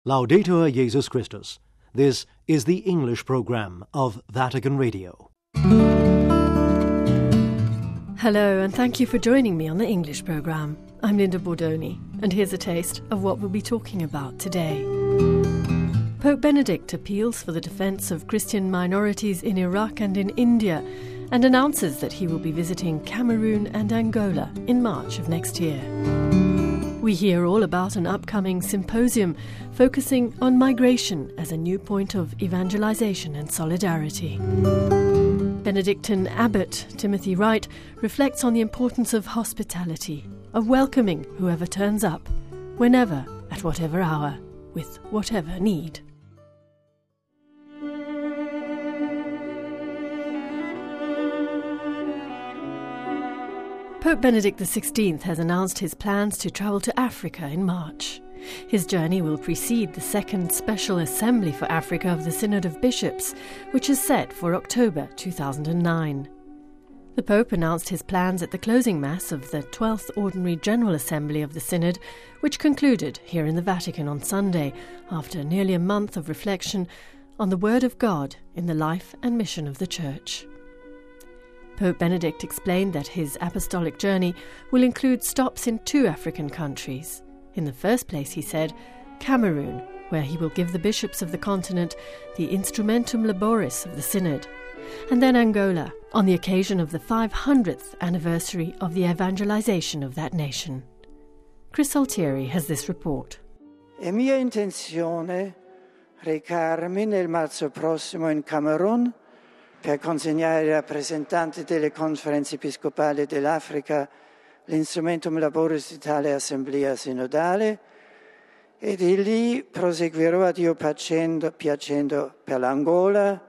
Laudetur Jesus Christus. This is the English program of Vatican Radio. Hello, and thank you for joining me on the English program. I'm Linda Bordoni, and here's a taste of what we'll be talking about today. Pope Benedict appeals for the defence of Christian minorities in Iraq and in India, and announces that he will be visiting Cameroon and Angola in March of next year. We hear all about an upcoming symposium focusing on migration as a new point of evangelization and solidarity. Benedictine Abbot Timothy Wright reflects on the importance of hospitality, of welcoming whoever turns up, whenever, at whatever hour, with whatever need. Pope Benedict XVI has announced his plans to travel to Africa in March. His journey will precede the second Special Assembly for Africa of the Synod of Bishops, which is set for October 2009. The Pope announced his plans at the closing Mass of the 12th Ordinary General Assembly of the Synod, which concluded here in the Vatican on Sunday, after nearly a month of reflection on the Word of God in the life and mission of the Church. Pope Benedict explained that his apostolic journey will include stops in 2 African countries. In the first place, he said, Cameroon, where he will give the bishops of the continent the instrumentum laboris of the Synod, and then Angola, on the occasion of the 500th anniversary of the evangelization of that nation. Chris Altieri has this report. È mia intenzione recarmi nel marzo prossimo in Camerun per consegnare ai rappresentanti delle conferenze episcopali dell'Africa l'instrumentum laboris di tale assemblea sinodale e di lì proseguirò a Dio piacendo per l'Angola.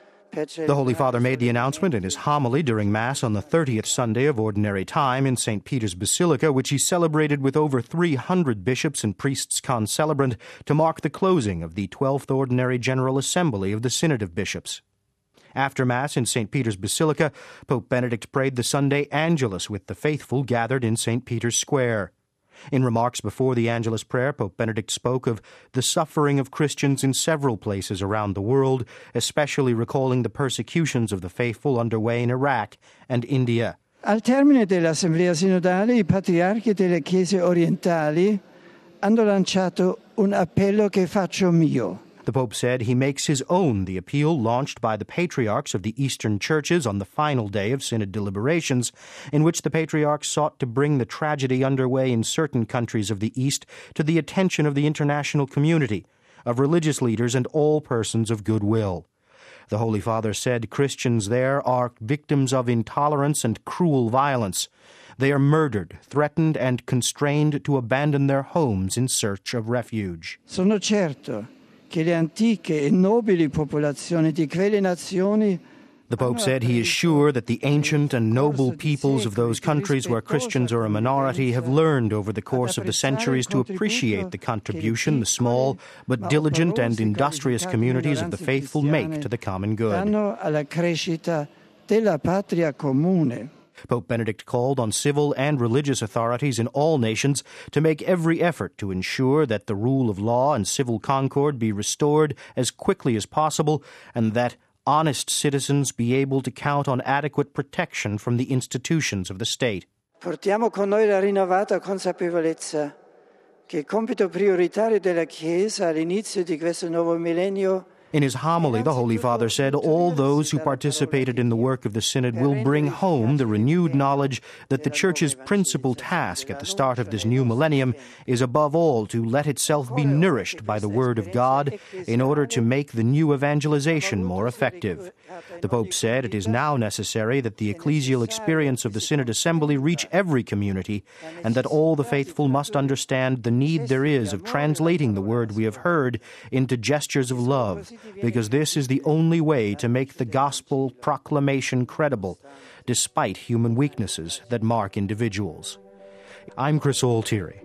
The Holy Father made the announcement in his homily during Mass on the 30th Sunday of Ordinary Time in St. Peter's Basilica, which he celebrated with over 300 bishops and priests concelebrant to mark the closing of the 12th Ordinary General Assembly of the Synod of Bishops. After Mass in St. Peter's Basilica, Pope Benedict prayed the Sunday Angelus with the faithful gathered in St. Peter's Square. In remarks before the Angelus prayer, Pope Benedict spoke of the suffering of Christians in several places around the world, especially recalling the persecutions of the faithful underway in Iraq and India. Al termine dell'Assemblea Sinodale, I patriarchi delle Chiese orientali hanno lanciato un appello che faccio mio. The Pope said he makes his own the appeal launched by the patriarchs of the Eastern churches on the final day of Synod deliberations, in which the patriarchs sought to bring the tragedy underway in certain countries of the East to the attention of the international community, of religious leaders and all persons of goodwill. The Holy Father said Christians there are victims of intolerance and cruel violence. They are murdered, threatened, and constrained to abandon their homes in search of refuge. Sono certo che le antiche e nobili popolazioni di quelle nazioni. The Pope said he is sure that the ancient and noble peoples of those countries where Christians are a minority have learned over the course of the centuries to appreciate the contribution the small but diligent and industrious communities of the faithful make to the common good. Alla crescita della patria comune. Pope Benedict called on civil and religious authorities in all nations to make every effort to ensure that the rule of law and civil concord be restored as quickly as possible, and that honest citizens be able to count on adequate protection from the institutions of the state. Portiamo con noi la rinnovata consapevolezza che il compito prioritario della Chiesa all'inizio di questo nuovo millennio. In his homily, the Holy Father said all those who participated in the work of the Synod will bring home the renewed knowledge that the Church's principal task at the start of this new millennium is above all to let itself be nourished by the Word of God in order to make the new evangelization more effective. The Pope said it is now necessary that the ecclesial experience of the Synod Assembly reach every community, and that all the faithful must understand the need there is of translating the Word we have heard into gestures of love, because this is the only way to make the gospel proclamation credible, despite human weaknesses that mark individuals. I'm Chris Altieri.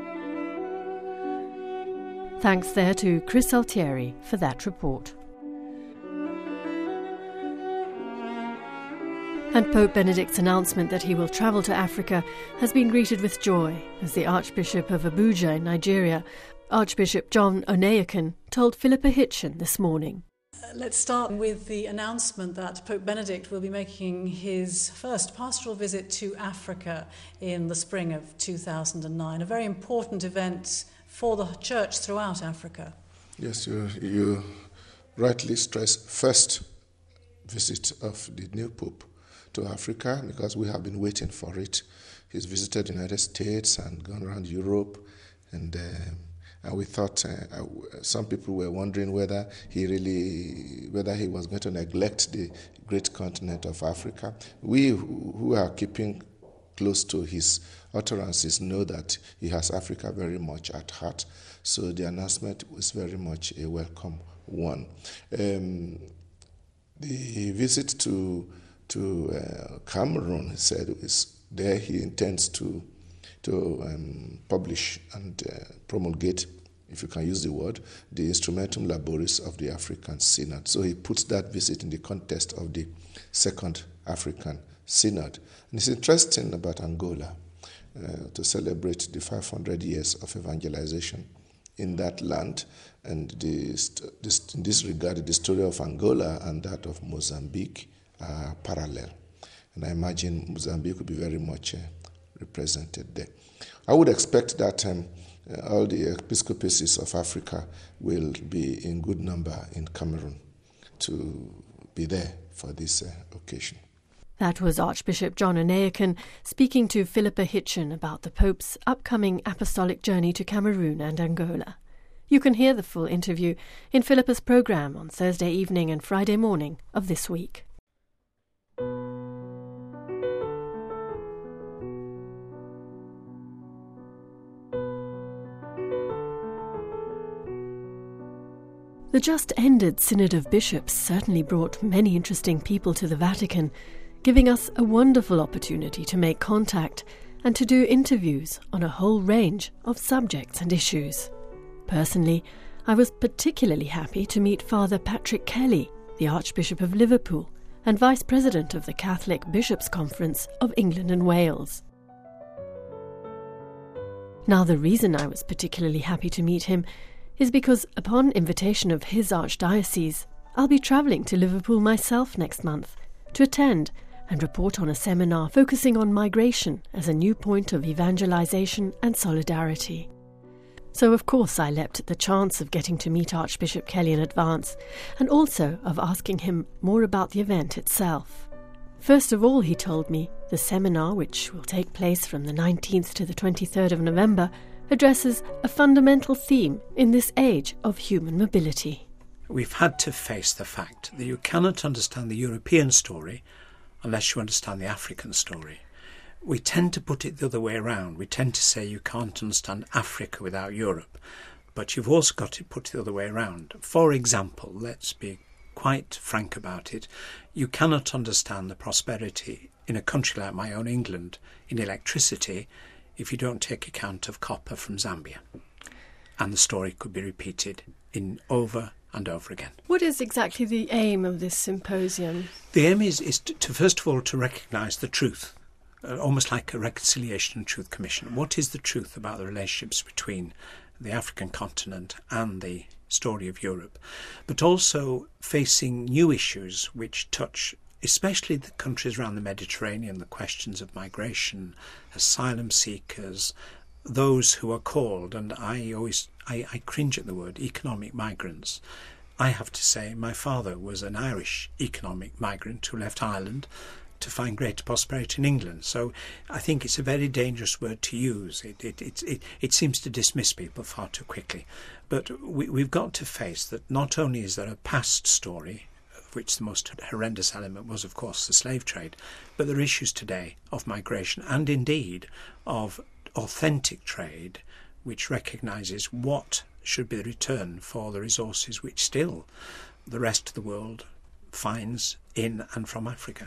Thanks there to Chris Altieri for that report. And Pope Benedict's announcement that he will travel to Africa has been greeted with joy as the Archbishop of Abuja in Nigeria Archbishop John Onaiken told Philippa Hitchen this morning. Let's start with the announcement that Pope Benedict will be making his first pastoral visit to Africa in the spring of 2009, a very important event for the Church throughout Africa. Yes, you rightly stress first visit of the new Pope to Africa, because we have been waiting for it. He's visited the United States and gone around Europe, and we thought some people were wondering whether he was going to neglect the great continent of Africa. We who are keeping close to his utterances know that he has Africa very much at heart. So the announcement was very much a welcome one. The visit to Cameroon, he said, is there he intends to publish and promulgate, if you can use the word, the Instrumentum Laboris of the African Synod. So he puts that visit in the context of the Second African Synod. And it's interesting about Angola to celebrate the 500 years of evangelization in that land. And in this regard, the story of Angola and that of Mozambique are parallel. And I imagine Mozambique will be very much represented there. I would expect that all the episcopacies of Africa will be in good number in Cameroon to be there for this occasion. That was Archbishop John Onaiken speaking to Philippa Hitchen about the Pope's upcoming apostolic journey to Cameroon and Angola. You can hear the full interview in Philippa's programme on Thursday evening and Friday morning of this week. The just-ended Synod of Bishops certainly brought many interesting people to the Vatican, giving us a wonderful opportunity to make contact and to do interviews on a whole range of subjects and issues. Personally, I was particularly happy to meet Father Patrick Kelly, the Archbishop of Liverpool and Vice President of the Catholic Bishops' Conference of England and Wales. Now, the reason I was particularly happy to meet him is because, upon invitation of his archdiocese, I'll be travelling to Liverpool myself next month to attend and report on a seminar focusing on migration as a new point of evangelisation and solidarity. So, of course, I leapt at the chance of getting to meet Archbishop Kelly in advance, and also of asking him more about the event itself. First of all, he told me, the seminar, which will take place from the 19th to the 23rd of November, addresses a fundamental theme in this age of human mobility. We've had to face the fact that you cannot understand the European story unless you understand the African story. We tend to put it the other way around. We tend to say you can't understand Africa without Europe, but you've also got to put it the other way around. For example, let's be quite frank about it, you cannot understand the prosperity in a country like my own England in electricity if you don't take account of copper from Zambia. And the story could be repeated in over and over again. What is exactly the aim of this symposium? The aim is to first of all, to recognise the truth, almost like a Reconciliation and Truth Commission. What is the truth about the relationships between the African continent and the story of Europe? But also facing new issues which touch especially the countries around the Mediterranean, the questions of migration, asylum seekers, those who are called, and I cringe at the word, economic migrants. I have to say my father was an Irish economic migrant who left Ireland to find greater prosperity in England. So I think it's a very dangerous word to use. It seems to dismiss people far too quickly. But we've got to face that not only is there a past story, of which the most horrendous element was, of course, the slave trade, but there are issues today of migration and indeed of authentic trade, which recognises what should be the return for the resources which still the rest of the world finds in and from Africa.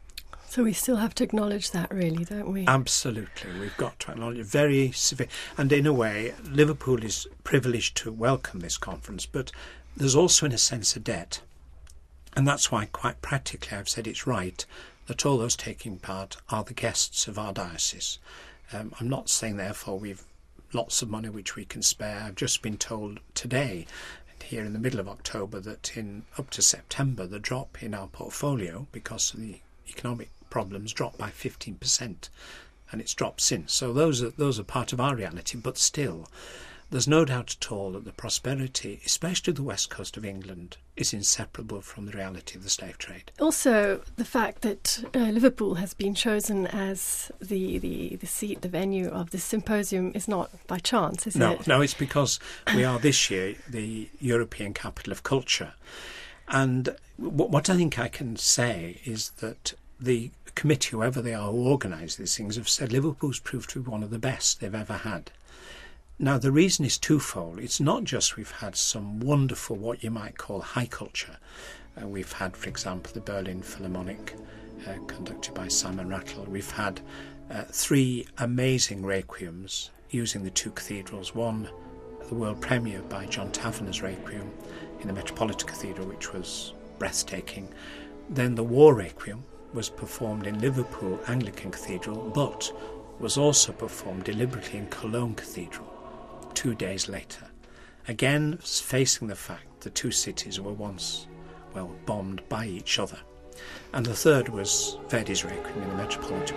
So we still have to acknowledge that, really, don't we? Absolutely. We've got to acknowledge it very severe. And in a way, Liverpool is privileged to welcome this conference, but there's also, in a sense, a debt. And that's why, quite practically, I've said it's right that all those taking part are the guests of our diocese. I'm not saying, therefore, we've lots of money which we can spare. I've just been told today, here in the middle of October, that in up to September the drop in our portfolio because of the economic problems dropped by 15%, and it's dropped since. So those are part of our reality, but still there's no doubt at all that the prosperity, especially the west coast of England, is inseparable from the reality of the slave trade. Also, the fact that Liverpool has been chosen as the seat, the venue of this symposium is not by chance, is it? No, it's because we are this year the European capital of culture. And what I think I can say is that the committee, whoever they are who organise these things, have said Liverpool's proved to be one of the best they've ever had. Now, the reason is twofold. It's not just we've had some wonderful, what you might call high culture. We've had, for example, the Berlin Philharmonic, conducted by Simon Rattle. We've had 3 amazing requiems using the 2 cathedrals. One, the world premiere by John Tavener's Requiem in the Metropolitan Cathedral, which was breathtaking. Then the War Requiem was performed in Liverpool Anglican Cathedral, but was also performed deliberately in Cologne Cathedral 2 days later. Again, facing the fact the 2 cities were once, bombed by each other. And the third was Verdi's Requiem in the Metropolitan.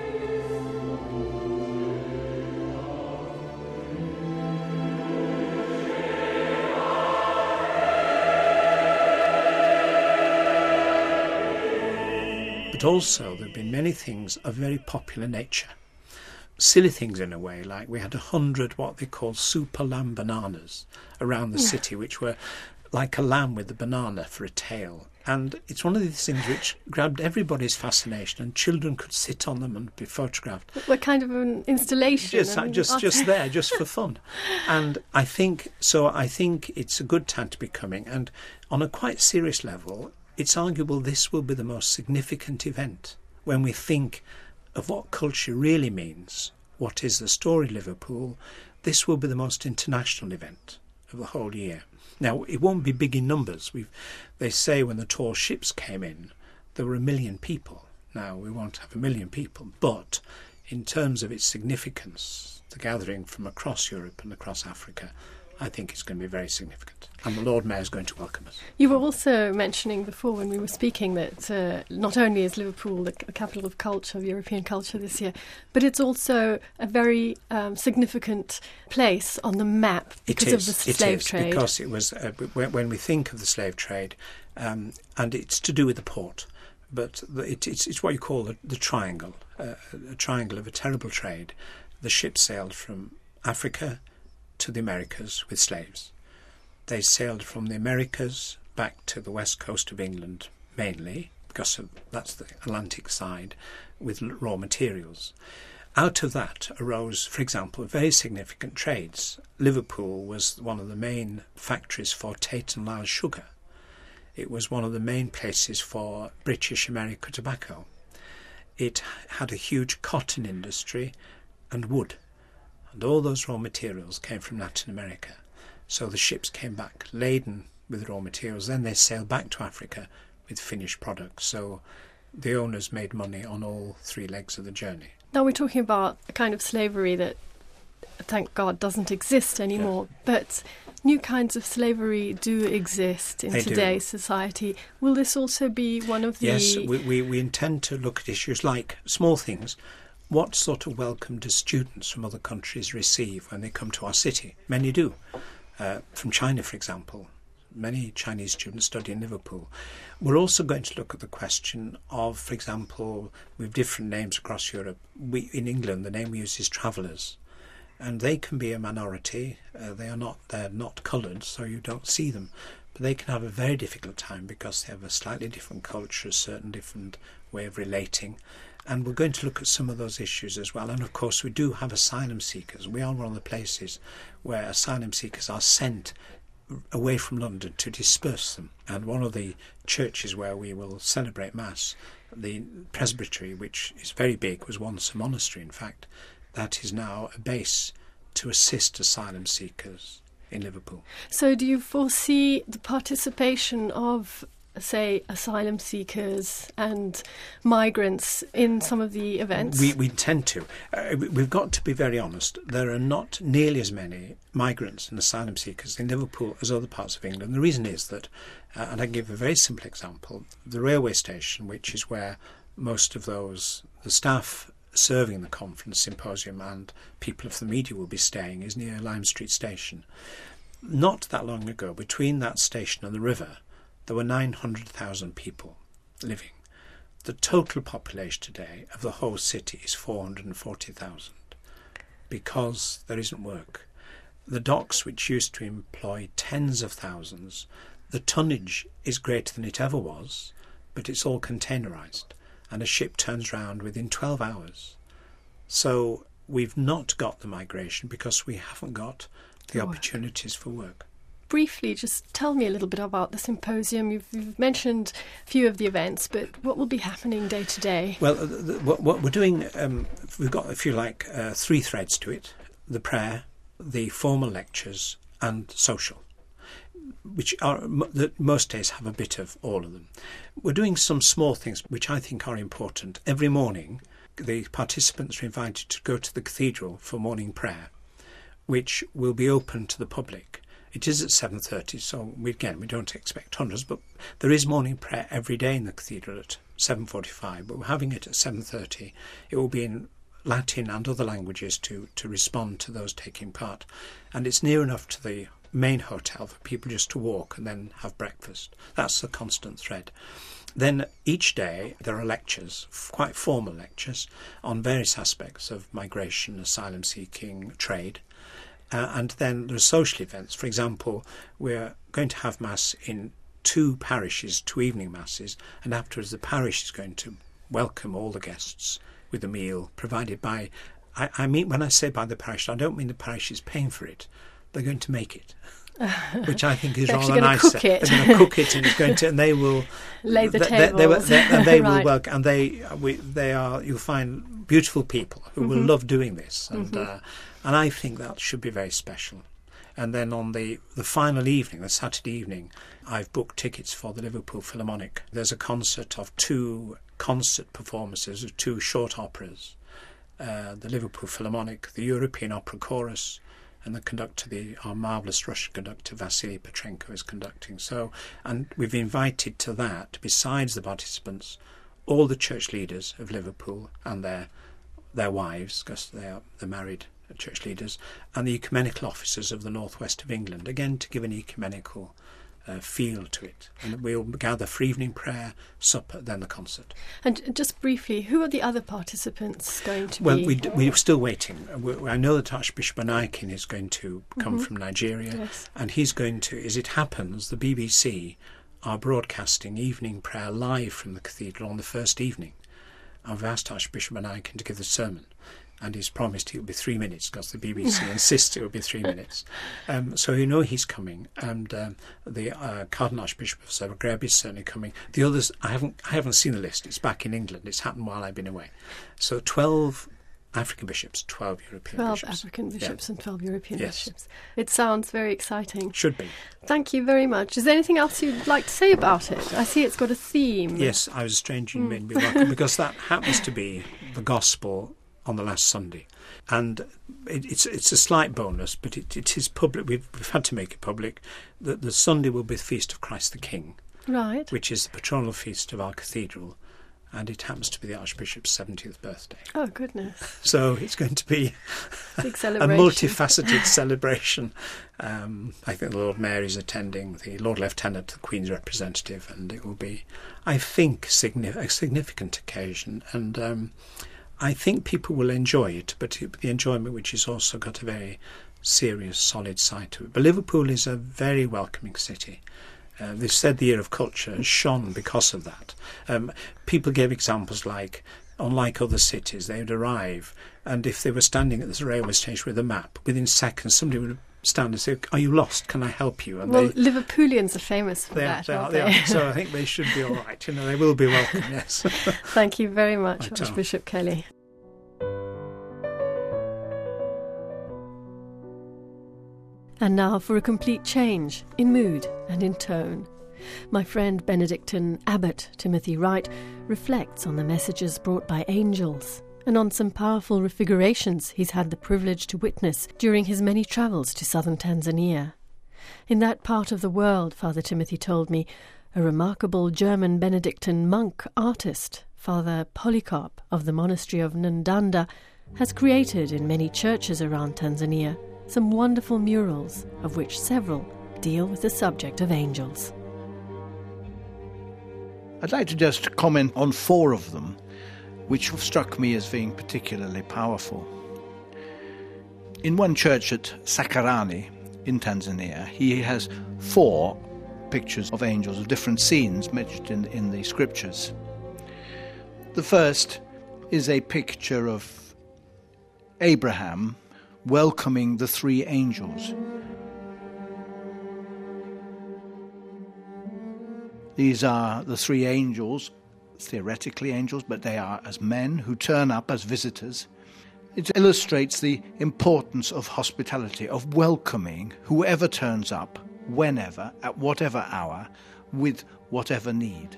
But also there have been many things of very popular nature. Silly things in a way, like we had 100 what they call super lamb bananas around the city, which were like a lamb with a banana for a tail. And it's one of these things which grabbed everybody's fascination, and children could sit on them and be photographed. What kind of an installation? Just there, just for fun. And I think it's a good time to be coming. And on a quite serious level, it's arguable this will be the most significant event when we think of what culture really means, what is the story of Liverpool. This will be the most international event of the whole year. Now, it won't be big in numbers. They say when the tall ships came in, there were 1 million people. Now, we won't have 1 million people, but in terms of its significance, the gathering from across Europe and across Africa, I think it's going to be very significant. And the Lord Mayor is going to welcome us. You were also mentioning before when we were speaking that not only is Liverpool the capital of culture, of European culture this year, but it's also a very significant place on the map because of the slave trade. Because it was, when we think of the slave trade, and it's to do with the port, but it's what you call the triangle, a triangle of a terrible trade. The ship sailed from Africa to the Americas with slaves. They sailed from the Americas back to the west coast of England mainly, because that's the Atlantic side, with raw materials. Out of that arose, for example, very significant trades. Liverpool was one of the main factories for Tate and Lyle sugar. It was one of the main places for British America tobacco. It had a huge cotton industry and wood. And all those raw materials came from Latin America. So the ships came back laden with raw materials. Then they sailed back to Africa with finished products. So the owners made money on all 3 legs of the journey. Now we're talking about a kind of slavery that, thank God, doesn't exist anymore. Yeah. But new kinds of slavery do exist in today's society. Will this also be one of the... Yes, we intend to look at issues like small things. What sort of welcome do students from other countries receive when they come to our city? Many do. From China, for example. Many Chinese students study in Liverpool. We're also going to look at the question of, for example, we have different names across Europe. In England, the name we use is travellers. And they can be a minority. They're not coloured, so you don't see them. But they can have a very difficult time because they have a slightly different culture, a certain different way of relating. And we're going to look at some of those issues as well. And of course, we do have asylum seekers. We are one of the places where asylum seekers are sent away from London to disperse them. And one of the churches where we will celebrate Mass, the presbytery, which is very big, was once a monastery, in fact. That is now a base to assist asylum seekers in Liverpool. So do you foresee the participation of say, asylum seekers and migrants in some of the events? We tend to. We've got to be very honest. There are not nearly as many migrants and asylum seekers in Liverpool as other parts of England. The reason is that, and I give a very simple example, the railway station, which is where most of the staff serving the conference, symposium, and people of the media will be staying, is near Lime Street Station. Not that long ago, between that station and the river, there were 900,000 people living. The total population today of the whole city is 440,000 because there isn't work. The docks, which used to employ tens of thousands, the tonnage is greater than it ever was, but it's all containerised, and a ship turns round within 12 hours. So we've not got the migration because we haven't got the opportunities for work. Briefly, just tell me a little bit about the symposium. You've mentioned a few of the events, but what will be happening day to day? Well, what we're doing, we've got, if you like, 3 threads to it: the prayer, the formal lectures, and social, which are that most days have a bit of all of them. We're doing some small things which I think are important. Every morning, the participants are invited to go to the cathedral for morning prayer, which will be open to the public. It is at 7:30, so we don't expect hundreds, but there is morning prayer every day in the cathedral at 7:45, but we're having it at 7:30. It will be in Latin and other languages to respond to those taking part. And it's near enough to the main hotel for people just to walk and then have breakfast. That's the constant thread. Then each day there are lectures, quite formal lectures, on various aspects of migration, asylum seeking, trade. And then there are social events. For example, we're going to have Mass in 2 parishes, 2 evening Masses, and afterwards the parish is going to welcome all the guests with a meal provided by, I mean, when I say by the parish, I don't mean the parish is paying for it. They're going to make it, which I think is rather nicer. They're going to cook it, and it's going to, and they will lay the tables. They right. will welcome, and they are. You'll find beautiful people who will love doing this, and I think that should be very special. And then on the final evening, the Saturday evening, I've booked tickets for the Liverpool Philharmonic. There's a concert of 2 concert performances of 2 short operas. The Liverpool Philharmonic, the European Opera Chorus, and the conductor, our marvellous Russian conductor, Vasily Petrenko, is conducting. So, and we've invited to that, besides the participants, all the church leaders of Liverpool and their wives, because they're married church leaders, and the ecumenical officers of the northwest of England, again to give an ecumenical feel to it. And we'll gather for evening prayer, supper, then the concert. And just briefly, who are the other participants going to be? Well, we're still waiting. I know that Archbishop Onaikin is going to come from Nigeria, yes. And he's going to, as it happens, the BBC are broadcasting evening prayer live from the cathedral on the first evening. I've asked Archbishop Onaikin to give the sermon, and he's promised it will be 3 minutes because the BBC insists it will be 3 minutes. So you know he's coming, and the Cardinal Archbishop of Zagreb is certainly coming. The others, I haven't seen the list. It's back in England. It's happened while I've been away. So 12 African bishops, 12 European 12 bishops. 12 African bishops and 12 European Yes. bishops. It sounds very exciting. Should be. Thank you very much. Is there anything else you'd like to say about it? I see it's got a theme. Yes, I was a stranger you made me welcome, because that happens to be the gospel on the last Sunday. And it's a slight bonus, but it is public. We've had to make it public that the Sunday will be the Feast of Christ the King, right, which is the patronal feast of our cathedral, and it happens to be the Archbishop's 70th birthday. Oh, goodness. So it's going to be big a celebration. multifaceted celebration. I think the Lord Mayor is attending, the Lord Lieutenant, the Queen's representative, and it will be, I think, a significant occasion. And I think people will enjoy it, but the enjoyment which has also got a very serious, solid side to it. But Liverpool is a very welcoming city. They've said the Year of Culture has shone because of that. People gave examples like, unlike other cities, they would arrive, and if they were standing at this railway station with a map, within seconds somebody would stand and say, "Are you lost? Can I help you?" And well, Liverpoolians are famous for that, aren't they? So I think they should be all right. They will be welcome, yes. Thank you very much, Archbishop Kelly. And now for a complete change in mood and in tone. My friend Benedictine Abbot Timothy Wright reflects on the messages brought by angels and on some powerful refigurations he's had the privilege to witness during his many travels to southern Tanzania. In that part of the world, Father Timothy told me, a remarkable German Benedictine monk artist, Father Polycarp of the monastery of Ndanda, has created in many churches around Tanzania some wonderful murals, of which several deal with the subject of angels. I'd like to just comment on 4 of them, which have struck me as being particularly powerful. In one church at Sakarani in Tanzania, he has 4 pictures of angels of different scenes mentioned in the scriptures. The first is a picture of Abraham welcoming the 3 angels. These are the 3 angels, theoretically angels, but they are as men who turn up as visitors. It illustrates the importance of hospitality, of welcoming whoever turns up, whenever, at whatever hour, with whatever need.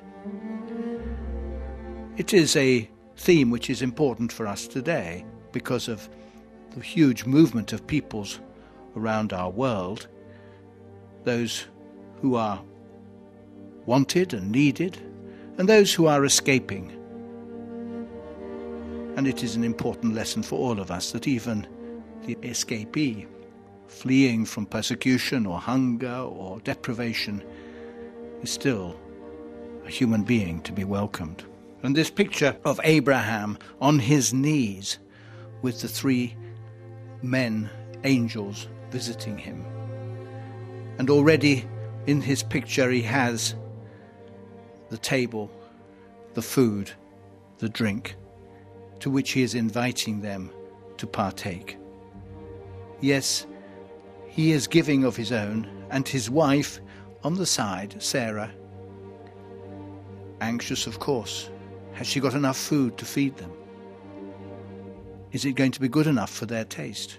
It is a theme which is important for us today because of the huge movement of peoples around our world, those who are wanted and needed, and those who are escaping. And it is an important lesson for all of us that even the escapee, fleeing from persecution or hunger or deprivation, is still a human being to be welcomed. And this picture of Abraham on his knees with the 3 men, angels, visiting him. And already in his picture he has the table, the food, the drink, to which he is inviting them to partake. Yes, he is giving of his own, and his wife on the side, Sarah, anxious of course. Has she got enough food to feed them? Is it going to be good enough for their taste?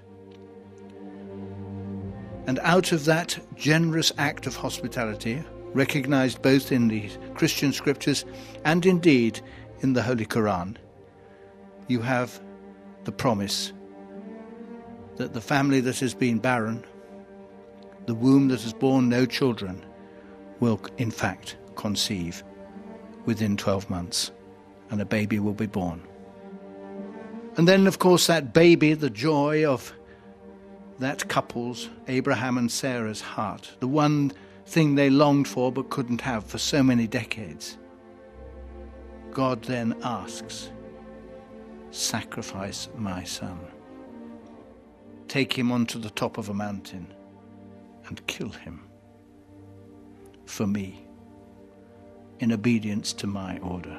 And out of that generous act of hospitality, recognized both in the Christian scriptures and indeed in the Holy Quran, you have the promise that the family that has been barren, the womb that has borne no children, will in fact conceive within 12 months, and a baby will be born. And then, of course, that baby, the joy of that couple's, Abraham and Sarah's heart, the one thing they longed for but couldn't have for so many decades. God then asks, sacrifice my son. Take him onto the top of a mountain and kill him for me, in obedience to my order.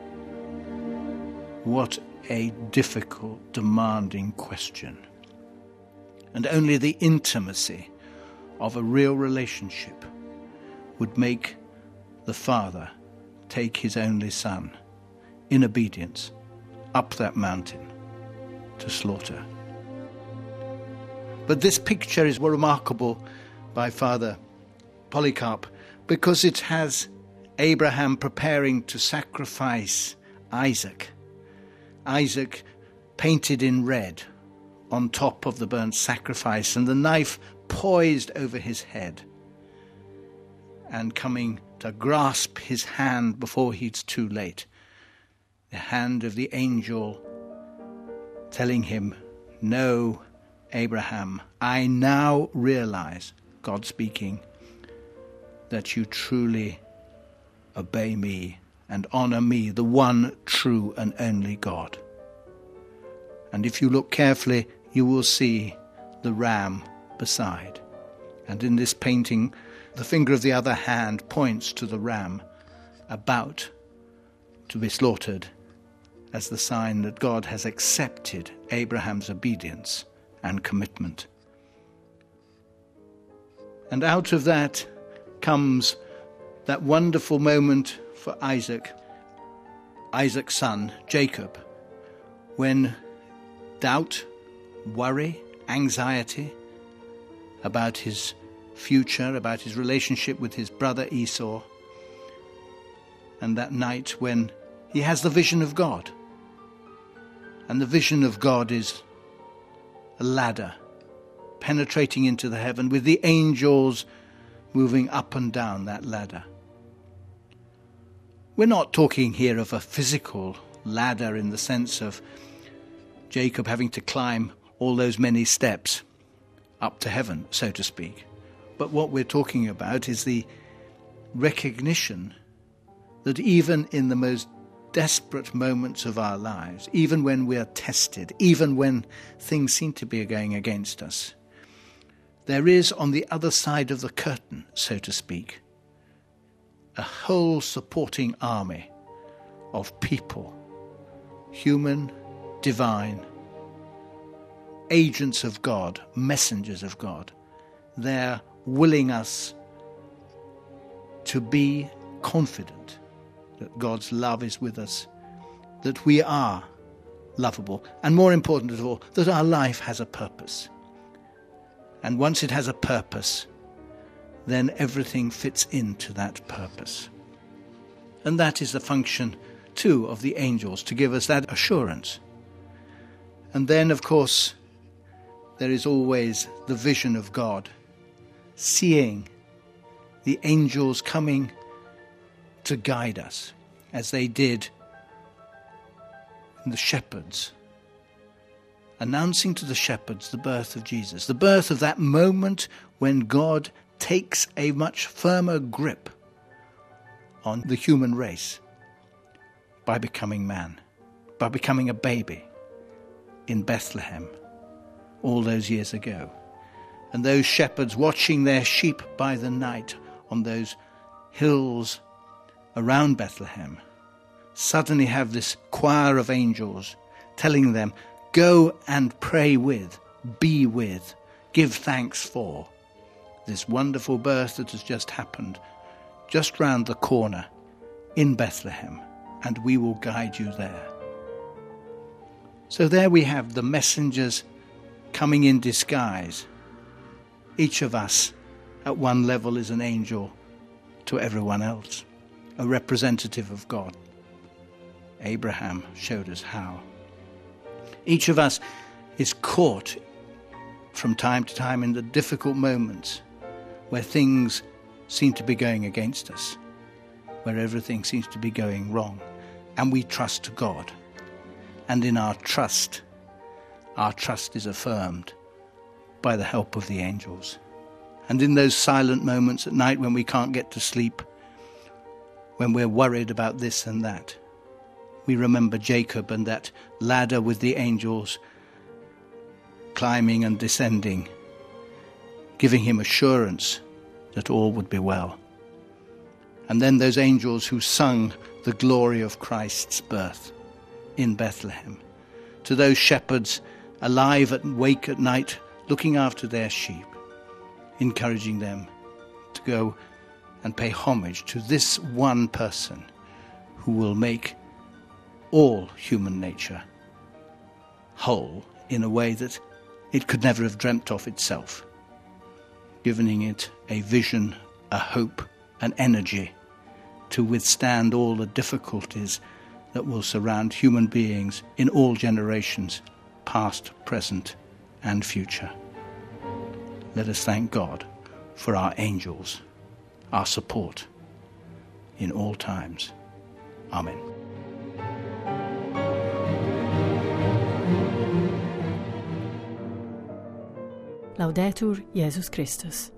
What a difficult, demanding question. And only the intimacy of a real relationship would make the father take his only son in obedience up that mountain to slaughter. But this picture is remarkable by Father Polycarp because it has Abraham preparing to sacrifice Isaac. Isaac painted in red on top of the burnt sacrifice, and the knife poised over his head and coming to grasp his hand before it's too late. The hand of the angel telling him, "No, Abraham, I now realize," God speaking, "that you truly obey me and honor me, the one true and only God." And if you look carefully, you will see the ram beside. And in this painting, the finger of the other hand points to the ram about to be slaughtered as the sign that God has accepted Abraham's obedience and commitment. And out of that comes that wonderful moment for Isaac, Isaac's son, Jacob, when doubt, worry, anxiety about his future, about his relationship with his brother Esau, and that night when he has the vision of God. And the vision of God is a ladder penetrating into the heaven with the angels moving up and down that ladder. We're not talking here of a physical ladder in the sense of Jacob having to climb all those many steps up to heaven, so to speak. But what we're talking about is the recognition that even in the most desperate moments of our lives, even when we are tested, even when things seem to be going against us, there is on the other side of the curtain, so to speak, a whole supporting army of people, human, divine, agents of God, messengers of God. They're willing us to be confident that God's love is with us, that we are lovable, and more important of all, that our life has a purpose. And once it has a purpose, then everything fits into that purpose. And that is the function, too, of the angels, to give us that assurance. And then, of course, there is always the vision of God, seeing the angels coming to guide us, as they did in the shepherds, announcing to the shepherds the birth of Jesus, the birth of that moment when God takes a much firmer grip on the human race by becoming man, by becoming a baby in Bethlehem all those years ago. And those shepherds watching their sheep by the night on those hills around Bethlehem suddenly have this choir of angels telling them, go and pray with, be with, give thanks for this wonderful birth that has just happened just round the corner in Bethlehem, and we will guide you there. So there we have the messengers coming in disguise. Each of us at one level is an angel to everyone else, a representative of God. Abraham showed us how. Each of us is caught from time to time in the difficult moments where things seem to be going against us, where everything seems to be going wrong, and we trust God. And in our trust is affirmed by the help of the angels. And in those silent moments at night when we can't get to sleep, when we're worried about this and that, we remember Jacob and that ladder with the angels climbing and descending, giving him assurance that all would be well. And then those angels who sung the glory of Christ's birth in Bethlehem, to those shepherds alive and awake at night, looking after their sheep, encouraging them to go and pay homage to this one person who will make all human nature whole in a way that it could never have dreamt of itself, giving it a vision, a hope, an energy to withstand all the difficulties that will surround human beings in all generations, past, present, and future. Let us thank God for our angels, our support in all times. Amen. Laudetur Jesus Christus.